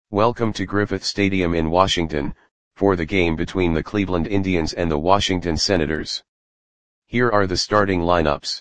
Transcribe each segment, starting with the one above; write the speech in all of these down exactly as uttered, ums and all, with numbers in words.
Welcome to Griffith Stadium in Washington, for the game between the Cleveland Indians and the Washington Senators. Here are the starting lineups.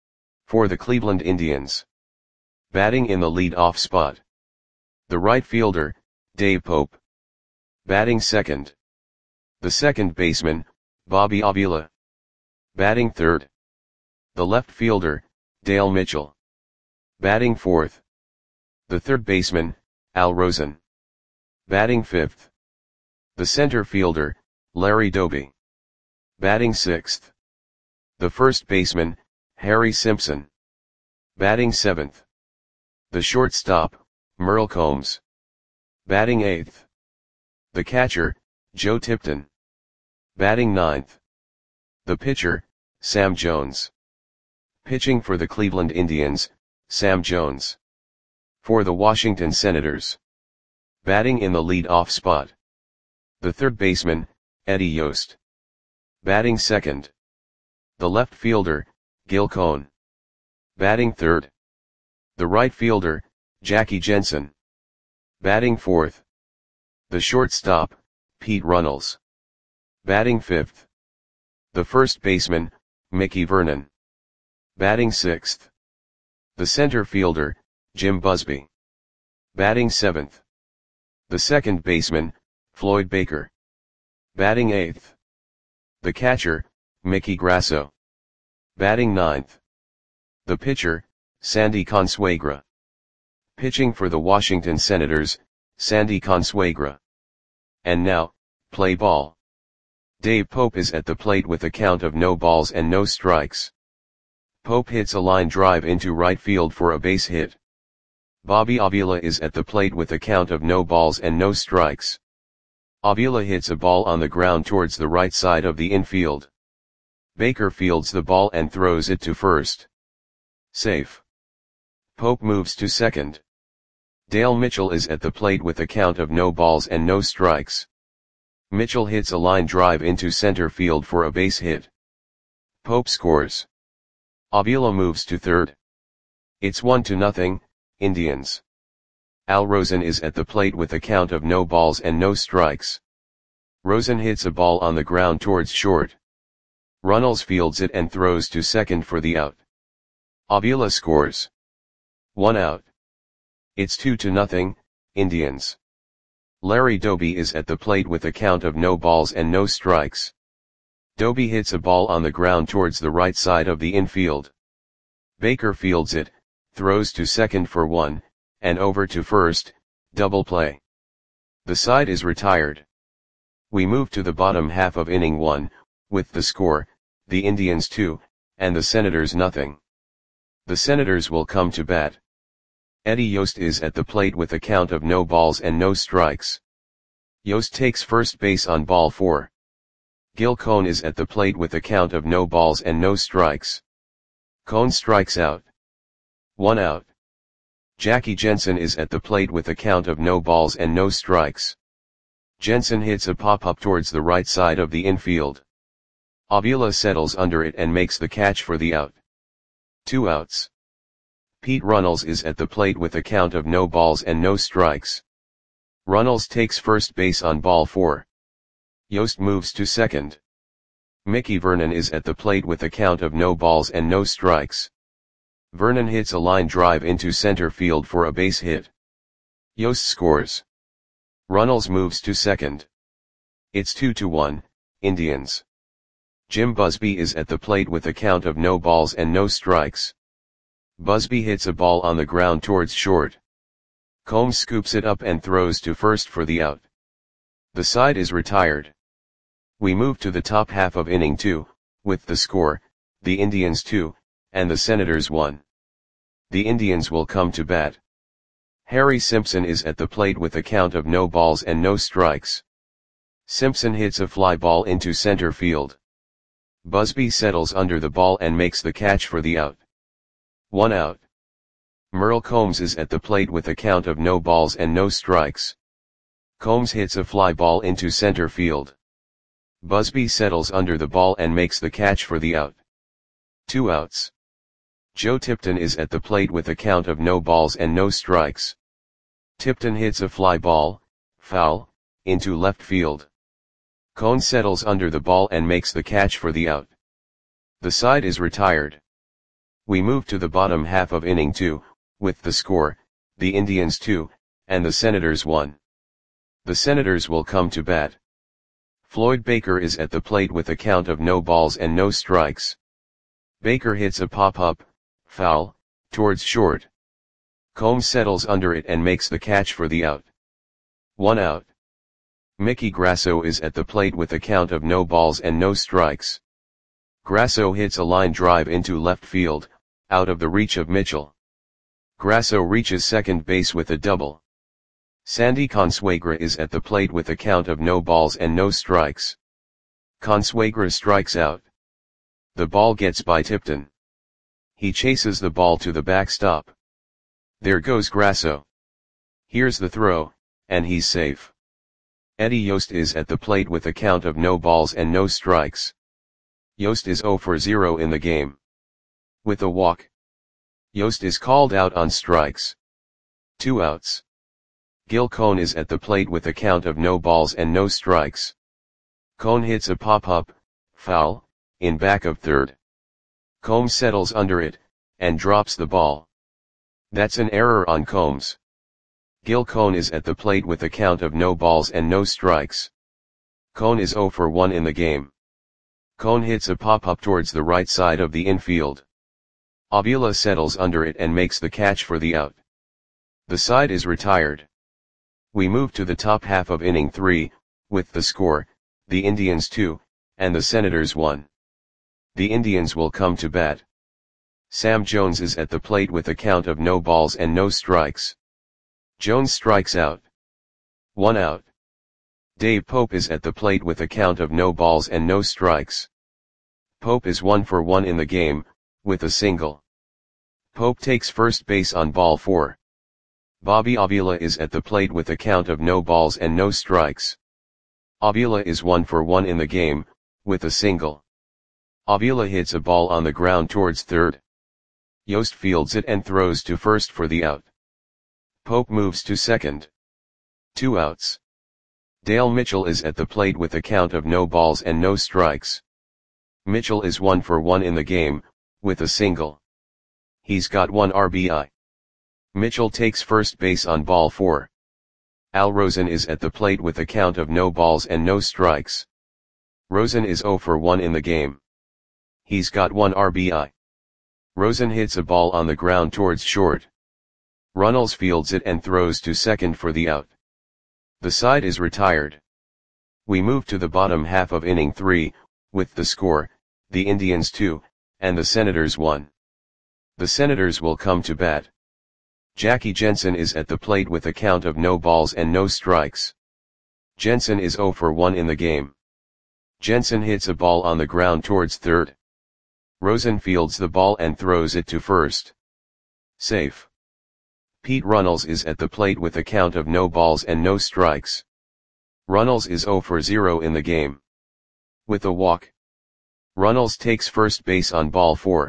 For the Cleveland Indians. Batting in the lead-off spot. The right fielder, Dave Pope. Batting second. The second baseman, Bobby Avila. Batting third. The left fielder, Dale Mitchell. Batting fourth. The third baseman, Al Rosen. Batting fifth. The center fielder, Larry Doby. Batting sixth. The first baseman, Harry Simpson. Batting seventh. The shortstop, Merle Combs. Batting eighth. The catcher, Joe Tipton. Batting ninth. The pitcher, Sam Jones. Pitching for the Cleveland Indians, Sam Jones. For the Washington Senators. Batting in the lead-off spot. The third baseman, Eddie Yost. Batting second. The left fielder, Gil Cohn. Batting third. The right fielder, Jackie Jensen. Batting fourth. The shortstop, Pete Runnels. Batting fifth. The first baseman, Mickey Vernon. Batting sixth. The center fielder, Jim Busby. Batting seventh. The second baseman, Floyd Baker. Batting eighth. The catcher, Mickey Grasso. Batting ninth. The pitcher, Sandy Consuegra. Pitching for the Washington Senators, Sandy Consuegra. And now, play ball. Dave Pope is at the plate with a count of no balls and no strikes. Pope hits a line drive into right field for a base hit. Bobby Avila is at the plate with a count of no balls and no strikes. Avila hits a ball on the ground towards the right side of the infield. Baker fields the ball and throws it to first. Safe. Pope moves to second. Dale Mitchell is at the plate with a count of no balls and no strikes. Mitchell hits a line drive into center field for a base hit. Pope scores. Avila moves to third. It's one to nothing, Indians. Al Rosen is at the plate with a count of no balls and no strikes. Rosen hits a ball on the ground towards short. Runnels fields it and throws to second for the out. Avila scores. One out. It's two to nothing, Indians. Larry Doby is at the plate with a count of no balls and no strikes. Doby hits a ball on the ground towards the right side of the infield. Baker fields it, throws to second for one, and over to first, double play. The side is retired. We move to the bottom half of inning one, with the score, the Indians two, and the Senators nothing. The Senators will come to bat. Eddie Yost is at the plate with a count of no balls and no strikes. Yost takes first base on ball four. Gil Cohn is at the plate with a count of no balls and no strikes. Cohn strikes out. One out. Jackie Jensen is at the plate with a count of no balls and no strikes. Jensen hits a pop-up towards the right side of the infield. Avila settles under it and makes the catch for the out. Two outs. Pete Runnels is at the plate with a count of no balls and no strikes. Runnels takes first base on ball four. Yost moves to second. Mickey Vernon is at the plate with a count of no balls and no strikes. Vernon hits a line drive into center field for a base hit. Yost scores. Runnels moves to second. It's two to one, Indians. Jim Busby is at the plate with a count of no balls and no strikes. Busby hits a ball on the ground towards short. Combs scoops it up and throws to first for the out. The side is retired. We move to the top half of inning two, with the score, the Indians two, and the Senators one. The Indians will come to bat. Harry Simpson is at the plate with a count of no balls and no strikes. Simpson hits a fly ball into center field. Busby settles under the ball and makes the catch for the out. One out. Merle Combs is at the plate with a count of no balls and no strikes. Combs hits a fly ball into center field. Busby settles under the ball and makes the catch for the out. Two outs. Joe Tipton is at the plate with a count of no balls and no strikes. Tipton hits a fly ball, foul, into left field. Cone settles under the ball and makes the catch for the out. The side is retired. We move to the bottom half of inning two, with the score, the Indians two, and the Senators one. The Senators will come to bat. Floyd Baker is at the plate with a count of no balls and no strikes. Baker hits a pop-up, foul, towards short. Combs settles under it and makes the catch for the out. One out. Mickey Grasso is at the plate with a count of no balls and no strikes. Grasso hits a line drive into left field, out of the reach of Mitchell. Grasso reaches second base with a double. Sandy Consuegra is at the plate with a count of no balls and no strikes. Consuegra strikes out. The ball gets by Tipton. He chases the ball to the backstop. There goes Grasso. Here's the throw, and he's safe. Eddie Yost is at the plate with a count of no balls and no strikes. Yost is zero for zero in the game. With a walk. Yost is called out on strikes. Two outs. Gil Cone is at the plate with a count of no balls and no strikes. Cone hits a pop-up, foul, in back of third. Combs settles under it, and drops the ball. That's an error on Combs. Gil Cone is at the plate with a count of no balls and no strikes. Cone is zero for one in the game. Cone hits a pop-up towards the right side of the infield. Avila settles under it and makes the catch for the out. The side is retired. We move to the top half of inning three, with the score, the Indians two, and the Senators one. The Indians will come to bat. Sam Jones is at the plate with a count of no balls and no strikes. Jones strikes out. One out. Dave Pope is at the plate with a count of no balls and no strikes. Pope is one for one in the game, with a single. Pope takes first base on ball four. Bobby Avila is at the plate with a count of no balls and no strikes. Avila is one for one in the game, with a single. Avila hits a ball on the ground towards third. Yost fields it and throws to first for the out. Pope moves to second. Two outs. Dale Mitchell is at the plate with a count of no balls and no strikes. Mitchell is one for one in the game, with a single. He's got one R B I. Mitchell takes first base on ball four. Al Rosen is at the plate with a count of no balls and no strikes. Rosen is zero for one in the game. He's got one R B I. Rosen hits a ball on the ground towards short. Runnels fields it and throws to second for the out. The side is retired. We move to the bottom half of inning three, with the score, the Indians two, and the Senators one. The Senators will come to bat. Jackie Jensen is at the plate with a count of no balls and no strikes. Jensen is zero for one in the game. Jensen hits a ball on the ground towards third. Rosen fields the ball and throws it to first. Safe. Pete Runnels is at the plate with a count of no balls and no strikes. Runnels is zero for zero in the game. With a walk. Runnels takes first base on ball four.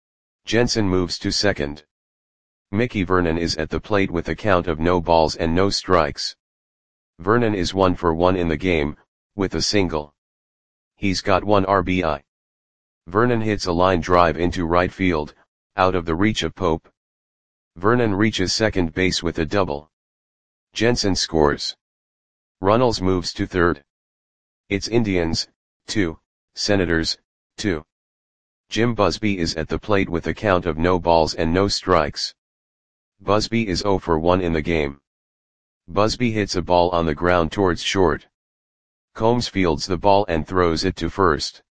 Jensen moves to second. Mickey Vernon is at the plate with a count of no balls and no strikes. Vernon is one for one in the game, with a single. He's got one R B I. Vernon hits a line drive into right field, out of the reach of Pope. Vernon reaches second base with a double. Jensen scores. Runnels moves to third. It's Indians, two, Senators, two. Jim Busby is at the plate with a count of no balls and no strikes. Busby is zero for one in the game. Busby hits a ball on the ground towards short. Combs fields the ball and throws it to first.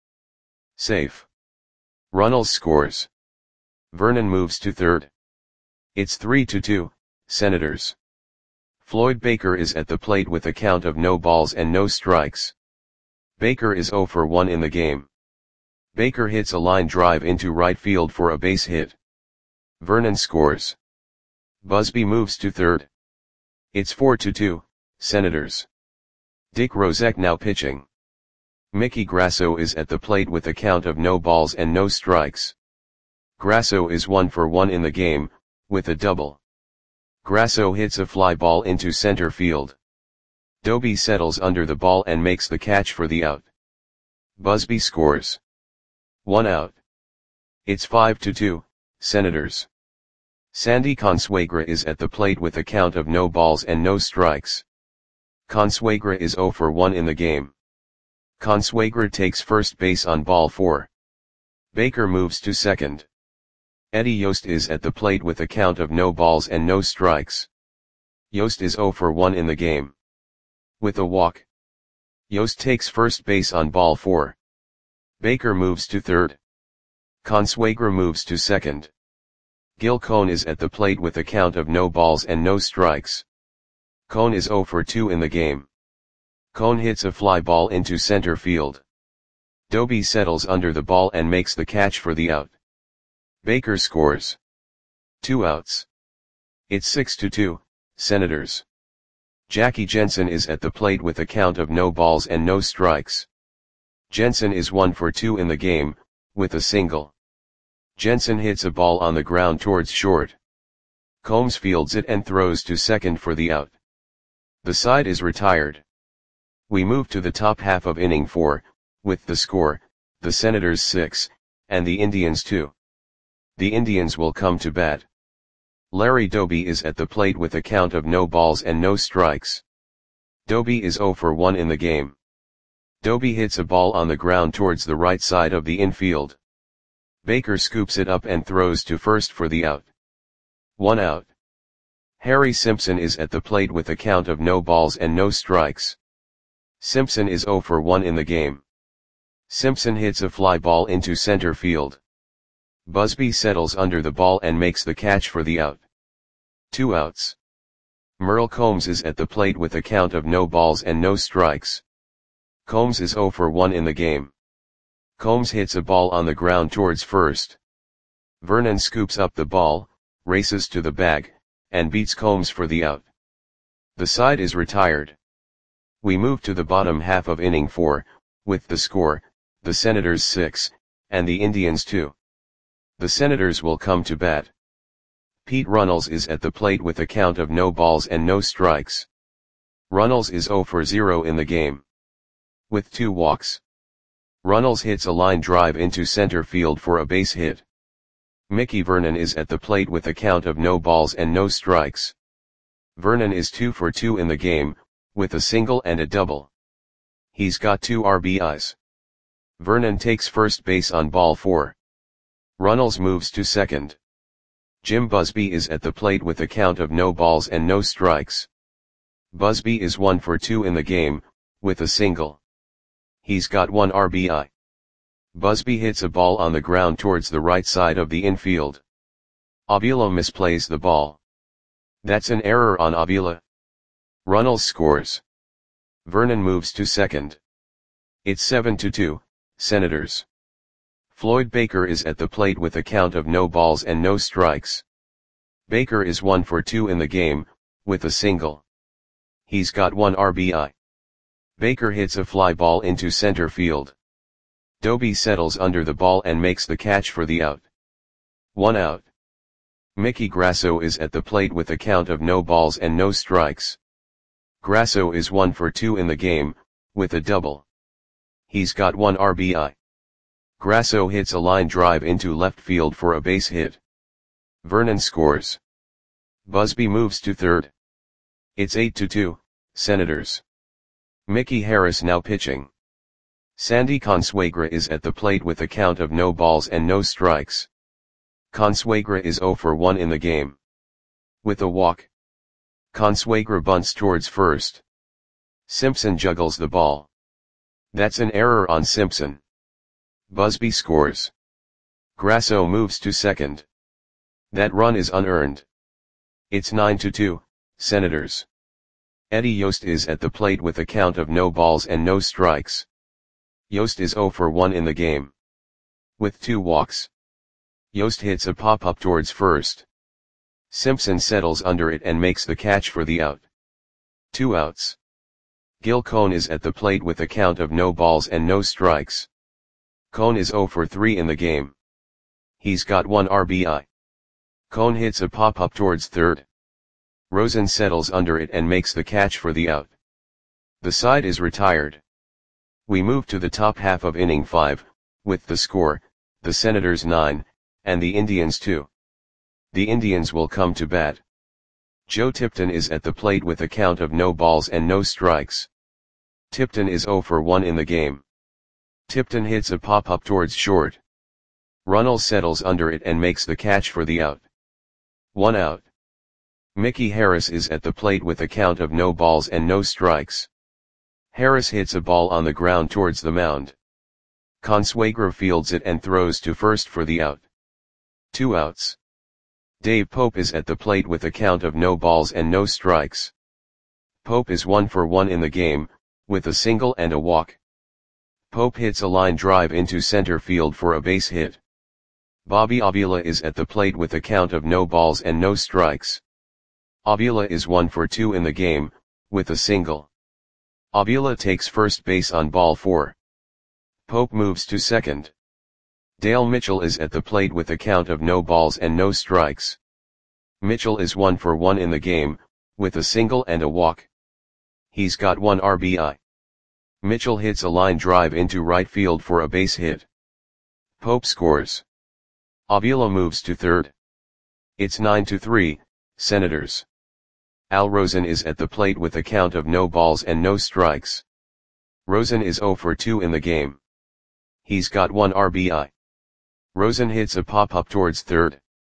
Safe. Runnels scores. Vernon moves to third. It's three to two, Senators. Floyd Baker is at the plate with a count of no balls and no strikes. Baker is zero for one in the game. Baker hits a line drive into right field for a base hit. Vernon scores. Busby moves to third. It's four to two, Senators. Dick Rozek now pitching. Mickey Grasso is at the plate with a count of no balls and no strikes. Grasso is one for one in the game, with a double. Grasso hits a fly ball into center field. Doby settles under the ball and makes the catch for the out. Busby scores. One out. It's five to two, Senators. Sandy Consuegra is at the plate with a count of no balls and no strikes. Consuegra is zero for one in the game. Consuegra takes first base on ball four. Baker moves to second. Eddie Yost is at the plate with a count of no balls and no strikes. Yost is zero for one in the game. With a walk, Yost takes first base on ball four. Baker moves to third. Consuegra moves to second. Gil Cone is at the plate with a count of no balls and no strikes. Cone is zero for two in the game. Cone hits a fly ball into center field. Doby settles under the ball and makes the catch for the out. Baker scores. Two outs. It's six to two, Senators. Jackie Jensen is at the plate with a count of no balls and no strikes. Jensen is one for two in the game, with a single. Jensen hits a ball on the ground towards short. Combs fields it and throws to second for the out. The side is retired. We move to the top half of inning four, with the score, the Senators six, and the Indians two. The Indians will come to bat. Larry Doby is at the plate with a count of no balls and no strikes. Doby is zero for one in the game. Doby hits a ball on the ground towards the right side of the infield. Baker scoops it up and throws to first for the out. One out. Harry Simpson is at the plate with a count of no balls and no strikes. Simpson is zero for one in the game. Simpson hits a fly ball into center field. Busby settles under the ball and makes the catch for the out. Two outs. Merle Combs is at the plate with a count of no balls and no strikes. Combs is zero for one in the game. Combs hits a ball on the ground towards first. Vernon scoops up the ball, races to the bag, and beats Combs for the out. The side is retired. We move to the bottom half of inning four, with the score, the Senators six, and the Indians two. The Senators will come to bat. Pete Runnels is at the plate with a count of no balls and no strikes. Runnels is zero for zero in the game. With two walks. Runnels hits a line drive into center field for a base hit. Mickey Vernon is at the plate with a count of no balls and no strikes. Vernon is two for two in the game, with a single and a double. He's got two R B Is. Vernon takes first base on ball four. Runnels moves to second. Jim Busby is at the plate with a count of no balls and no strikes. Busby is one for two in the game, with a single. He's got one R B I. Busby hits a ball on the ground towards the right side of the infield. Avila misplays the ball. That's an error on Avila. Runnels scores. Vernon moves to second. It's seven to two, Senators. Floyd Baker is at the plate with a count of no balls and no strikes. Baker is one for two in the game, with a single. He's got one R B I. Baker hits a fly ball into center field. Doby settles under the ball and makes the catch for the out. One out. Mickey Grasso is at the plate with a count of no balls and no strikes. Grasso is one for two in the game, with a double. He's got one R B I. Grasso hits a line drive into left field for a base hit. Vernon scores. Busby moves to third. It's eight to two, Senators. Mickey Harris now pitching. Sandy Consuegra is at the plate with a count of no balls and no strikes. Consuegra is zero for one in the game. With a walk. Consuegra bunts towards first. Simpson juggles the ball. That's an error on Simpson. Busby scores. Grasso moves to second. That run is unearned. It's nine to two, Senators. Eddie Yost is at the plate with a count of no balls and no strikes. Yost is zero for one in the game. With two walks. Yost hits a pop-up towards first. Simpson settles under it and makes the catch for the out. Two outs. Gil Cone is at the plate with a count of no balls and no strikes. Cone is zero for three in the game. He's got one R B I. Cone hits a pop-up towards third. Rosen settles under it and makes the catch for the out. The side is retired. We move to the top half of inning five, with the score, the Senators nine, and the Indians two. The Indians will come to bat. Joe Tipton is at the plate with a count of no balls and no strikes. Tipton is oh for one in the game. Tipton hits a pop-up towards short. Runnels settles under it and makes the catch for the out. One out. Mickey Harris is at the plate with a count of no balls and no strikes. Harris hits a ball on the ground towards the mound. Consuegra fields it and throws to first for the out. Two outs. Dave Pope is at the plate with a count of no balls and no strikes. Pope is one for one in the game, with a single and a walk. Pope hits a line drive into center field for a base hit. Bobby Avila is at the plate with a count of no balls and no strikes. Avila is one for two in the game, with a single. Avila takes first base on ball four. Pope moves to second. Dale Mitchell is at the plate with a count of no balls and no strikes. Mitchell is one for one in the game, with a single and a walk. He's got one R B I. Mitchell hits a line drive into right field for a base hit. Pope scores. Avila moves to third. It's nine to three, Senators. Al Rosen is at the plate with a count of no balls and no strikes. Rosen is oh for two in the game. He's got one R B I. Rosen hits a pop-up towards third.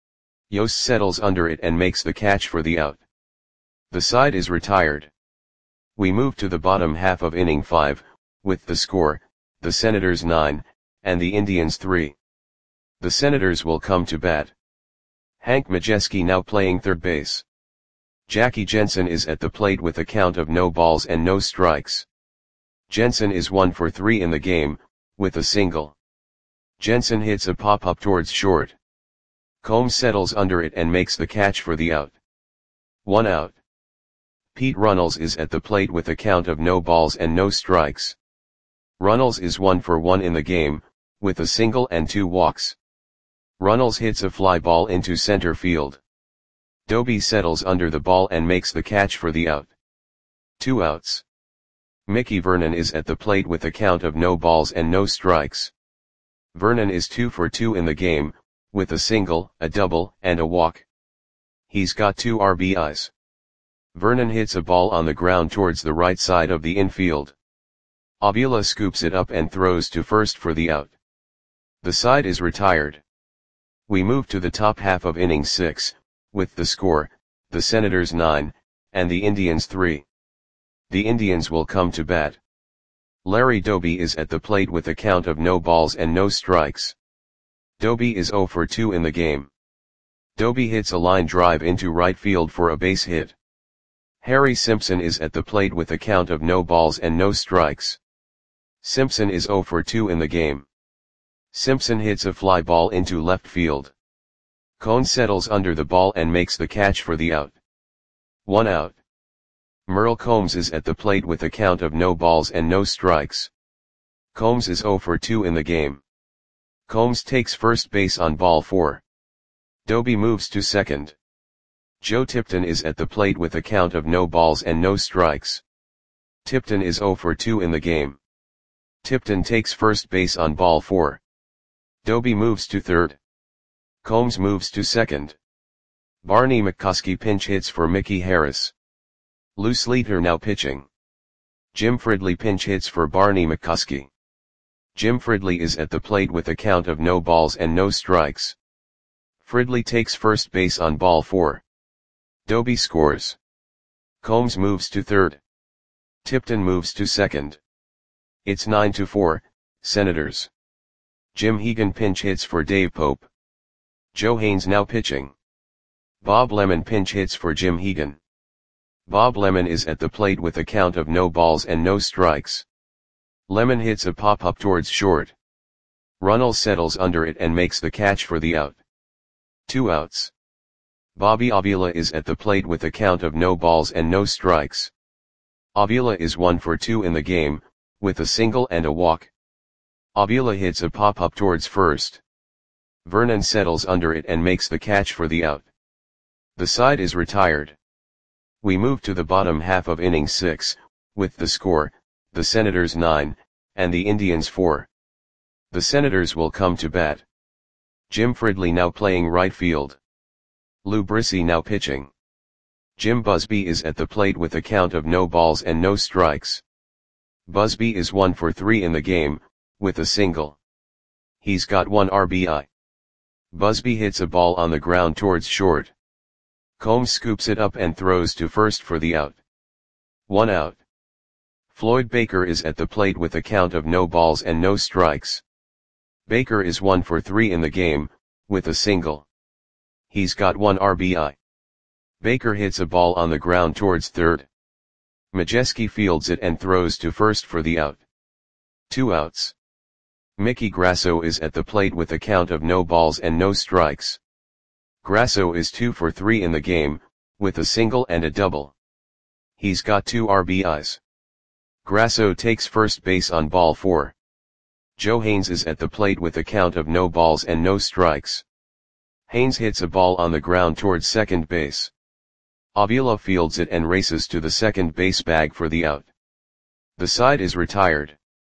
Yost settles under it and makes the catch for the out. The side is retired. We move to the bottom half of inning five, with the score, the Senators nine, and the Indians three. The Senators will come to bat. Hank Majeski now playing third base. Jackie Jensen is at the plate with a count of no balls and no strikes. Jensen is one for three in the game, with a single. Jensen hits a pop-up towards short. Combs settles under it and makes the catch for the out. One out. Pete Runnels is at the plate with a count of no balls and no strikes. Runnels is one for one in the game, with a single and two walks. Runnels hits a fly ball into center field. Doby settles under the ball and makes the catch for the out. Two outs. Mickey Vernon is at the plate with a count of no balls and no strikes. Vernon is two for two in the game, with a single, a double, and a walk. He's got two R B Is. Vernon hits a ball on the ground towards the right side of the infield. Avila scoops it up and throws to first for the out. The side is retired. We move to the top half of inning six, with the score, the Senators nine, and the Indians three. The Indians will come to bat. Larry Doby is at the plate with a count of no balls and no strikes. Doby is oh for two in the game. Doby hits a line drive into right field for a base hit. Harry Simpson is at the plate with a count of no balls and no strikes. Simpson is oh for two in the game. Simpson hits a fly ball into left field. Cone settles under the ball and makes the catch for the out. One out. Merle Combs is at the plate with a count of no balls and no strikes. Combs is oh for two in the game. Combs takes first base on ball four. Doby moves to second. Joe Tipton is at the plate with a count of no balls and no strikes. Tipton is oh for two in the game. Tipton takes first base on ball four. Doby moves to third. Combs moves to second. Barney McCuskey pinch hits for Mickey Harris. Lou Sleeter now pitching. Jim Fridley pinch hits for Barney McCuskey. Jim Fridley is at the plate with a count of no balls and no strikes. Fridley takes first base on ball four. Doby scores. Combs moves to third. Tipton moves to second. It's nine to four, Senators. Jim Hegan pinch hits for Dave Pope. Joe Haynes now pitching. Bob Lemon pinch hits for Jim Hegan. Bob Lemon is at the plate with a count of no balls and no strikes. Lemon hits a pop-up towards short. Runnels settles under it and makes the catch for the out. Two outs. Bobby Avila is at the plate with a count of no balls and no strikes. Avila is one for two in the game, with a single and a walk. Avila hits a pop-up towards first. Vernon settles under it and makes the catch for the out. The side is retired. We move to the bottom half of inning six, with the score, the Senators nine, and the Indians four. The Senators will come to bat. Jim Fridley now playing right field. Lou Brissy now pitching. Jim Busby is at the plate with a count of no balls and no strikes. Busby is one for three in the game, with a single. He's got one R B I. Busby hits a ball on the ground towards short. Combs scoops it up and throws to first for the out. One out. Floyd Baker is at the plate with a count of no balls and no strikes. Baker is one for three in the game, with a single. He's got one R B I. Baker hits a ball on the ground towards third. Majewski fields it and throws to first for the out. Two outs. Mickey Grasso is at the plate with a count of no balls and no strikes. Grasso is two for three in the game, with a single and a double. He's got two R B Is. Grasso takes first base on ball four. Joe Haynes is at the plate with a count of no balls and no strikes. Haynes hits a ball on the ground towards second base. Avila fields it and races to the second base bag for the out. The side is retired.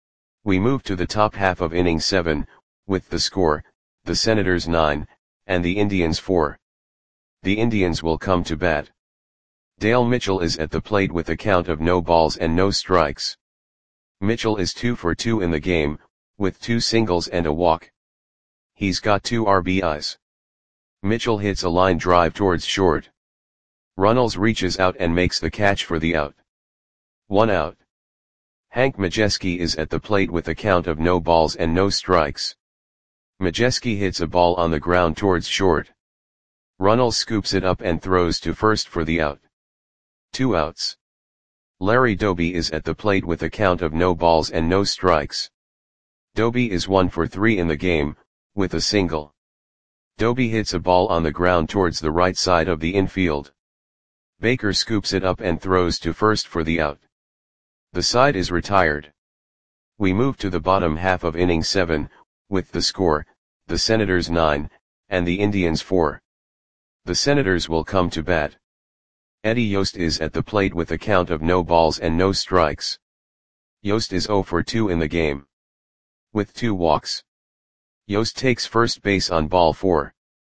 We move to the top half of inning seven, with the score, the Senators nine, and the Indians four. The Indians will come to bat. Dale Mitchell is at the plate with a count of no balls and no strikes. Mitchell is two for two in the game, with two singles and a walk. He's got two R B Is. Mitchell hits a line drive towards short. Runnels reaches out and makes the catch for the out. One out. Hank Majewski is at the plate with a count of no balls and no strikes. Majewski hits a ball on the ground towards short. Runnels scoops it up and throws to first for the out. Two outs. Larry Doby is at the plate with a count of no balls and no strikes. Doby is one for three in the game, with a single. Doby hits a ball on the ground towards the right side of the infield. Baker scoops it up and throws to first for the out. The side is retired. We move to the bottom half of inning seven, with the score, the Senators nine, and the Indians four. The Senators will come to bat. Eddie Yost is at the plate with a count of no balls and no strikes. Yost is zero for two in the game, with two walks. Yost takes first base on ball four.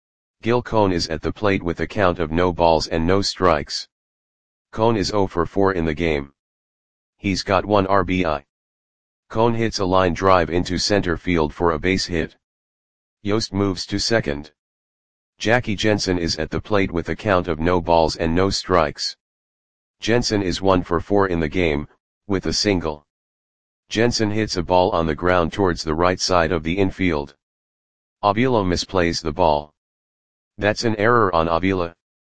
Gil Cohn is at the plate with a count of no balls and no strikes. Cohn is zero for four in the game. He's got one R B I. Cohn hits a line drive into center field for a base hit. Yost moves to second. Jackie Jensen is at the plate with a count of no balls and no strikes. Jensen is one for four in the game, with a single. Jensen hits a ball on the ground towards the right side of the infield. Avila misplays the ball. That's an error on Avila.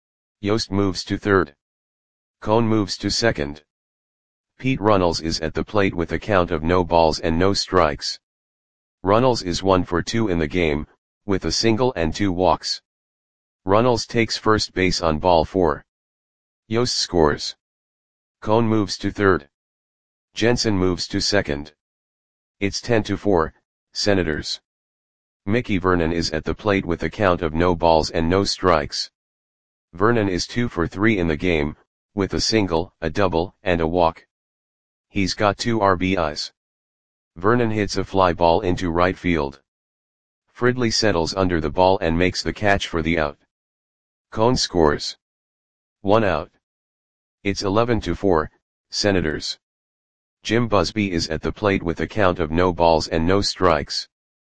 Yost moves to third. Cohn moves to second. Pete Runnels is at the plate with a count of no balls and no strikes. Runnels is one for two in the game, with a single and two walks. Runnels takes first base on ball four. Yost scores. Cohn moves to third. Jensen moves to second. It's ten to four, Senators. Mickey Vernon is at the plate with a count of no balls and no strikes. Vernon is two for three in the game, with a single, a double, and a walk. He's got two R B Is. Vernon hits a fly ball into right field. Fridley settles under the ball and makes the catch for the out. Cohn scores. One out. It's eleven to four, Senators. Jim Busby is at the plate with a count of no balls and no strikes.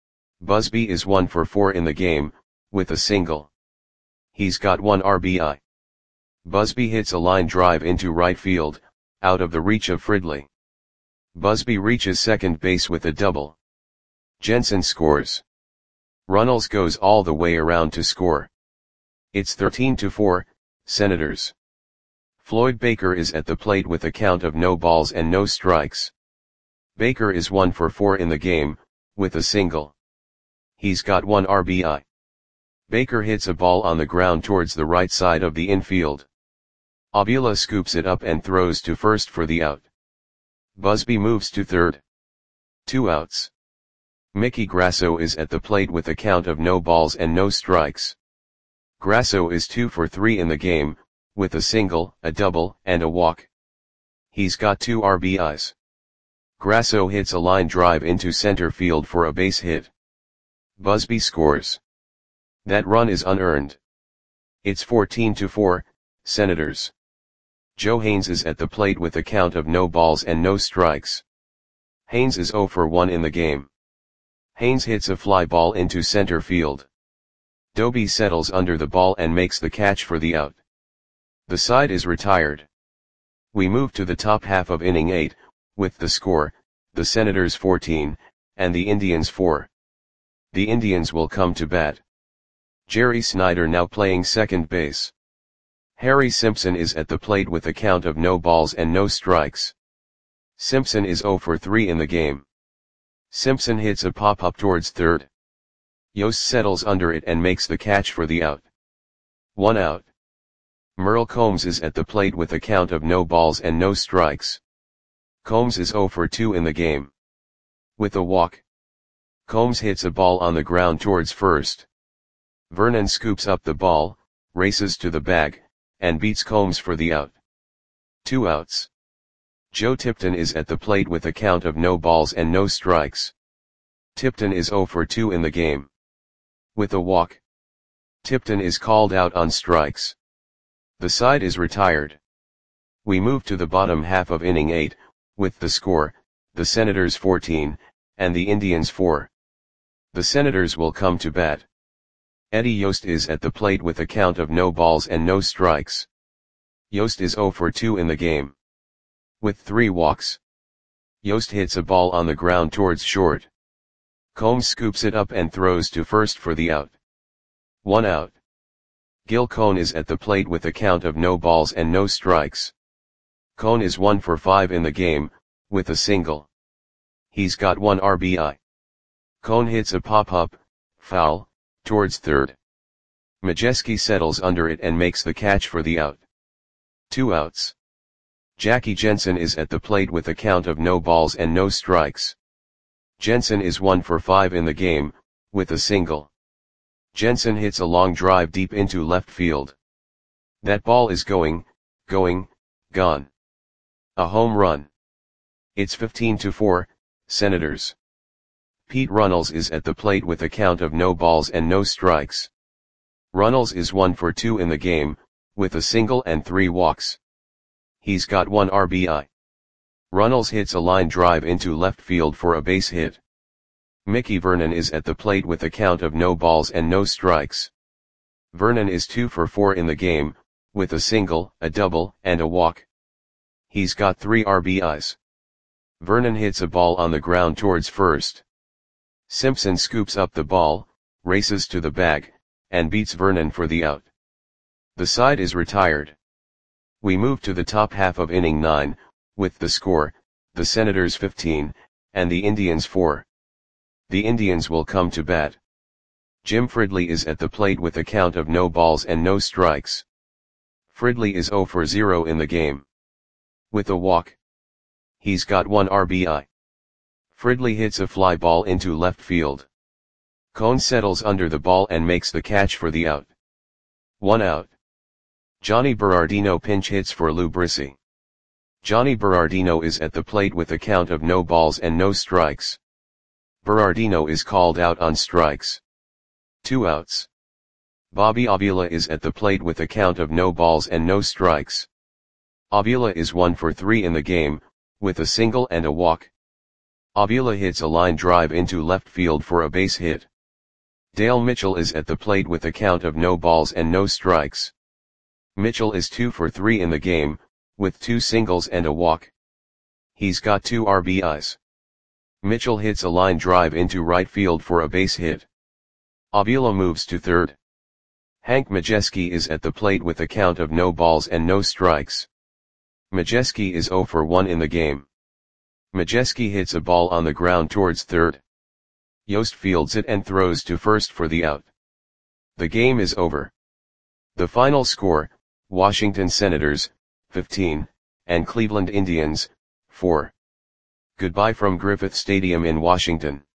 Busby is one for four in the game, with a single. He's got one R B I. Busby hits a line drive into right field, out of the reach of Fridley. Busby reaches second base with a double. Jensen scores. Runnels goes all the way around to score. It's thirteen to four, Senators. Floyd Baker is at the plate with a count of no balls and no strikes. Baker is one for four in the game, with a single. He's got one R B I. Baker hits a ball on the ground towards the right side of the infield. Avila scoops it up and throws to first for the out. Busby moves to third. Two outs. Mickey Grasso is at the plate with a count of no balls and no strikes. Grasso is two for three in the game, with a single, a double, and a walk. He's got two R B Is. Grasso hits a line drive into center field for a base hit. Busby scores. That run is unearned. It's fourteen to four, Senators. Joe Haines is at the plate with a count of no balls and no strikes. Haines is zero for one in the game. Haines hits a fly ball into center field. Doby settles under the ball and makes the catch for the out. The side is retired. We move to the top half of inning eight, with the score, the Senators fourteen, and the Indians four. The Indians will come to bat. Jerry Snyder now playing second base. Harry Simpson is at the plate with a count of no balls and no strikes. Simpson is zero for three in the game. Simpson hits a pop-up towards third. Yost settles under it and makes the catch for the out. One out. Merle Combs is at the plate with a count of no balls and no strikes. Combs is zero for two in the game. With a walk. Combs hits a ball on the ground towards first. Vernon scoops up the ball, races to the bag, and beats Combs for the out. Two outs. Joe Tipton is at the plate with a count of no balls and no strikes. Tipton is zero for two in the game. With a walk. Tipton is called out on strikes. The side is retired. We move to the bottom half of inning eight, with the score, the Senators fourteen, and the Indians four. The Senators will come to bat. Eddie Yost is at the plate with a count of no balls and no strikes. Yost is zero for two in the game. With three walks. Yost hits a ball on the ground towards short. Combs scoops it up and throws to first for the out. One out. Gil Cone is at the plate with a count of no balls and no strikes. Cone is one for five in the game, with a single. He's got one R B I. Cone hits a pop-up, foul, towards third. Majeski settles under it and makes the catch for the out. Two outs. Jackie Jensen is at the plate with a count of no balls and no strikes. Jensen is one for five in the game, with a single. Jensen hits a long drive deep into left field. That ball is going, going, gone. A home run. It's fifteen to four, Senators. Pete Runnels is at the plate with a count of no balls and no strikes. Runnels is one for two in the game, with a single and three walks. He's got one R B I. Runnels hits a line drive into left field for a base hit. Mickey Vernon is at the plate with a count of no balls and no strikes. Vernon is two for four in the game, with a single, a double, and a walk. He's got three R B Is. Vernon hits a ball on the ground towards first. Simpson scoops up the ball, races to the bag, and beats Vernon for the out. The side is retired. We move to the top half of inning nine, with the score, the Senators fifteen, and the Indians four. The Indians will come to bat. Jim Fridley is at the plate with a count of no balls and no strikes. Fridley is zero for zero in the game. With a walk. He's got one R B I. Fridley hits a fly ball into left field. Cone settles under the ball and makes the catch for the out. One out. Johnny Berardino pinch hits for Lou Brissy. Johnny Berardino is at the plate with a count of no balls and no strikes. Berardino is called out on strikes. Two outs. Bobby Avila is at the plate with a count of no balls and no strikes. Avila is one for three in the game, with a single and a walk. Avila hits a line drive into left field for a base hit. Dale Mitchell is at the plate with a count of no balls and no strikes. Mitchell is two for three in the game, with two singles and a walk. He's got two R B Is. Mitchell hits a line drive into right field for a base hit. Avila moves to third. Hank Majeski is at the plate with a count of no balls and no strikes. Majeski is zero for one in the game. Majeski hits a ball on the ground towards third. Yost fields it and throws to first for the out. The game is over. The final score, Washington Senators, fifteen, and Cleveland Indians, four. Goodbye from Griffith Stadium in Washington.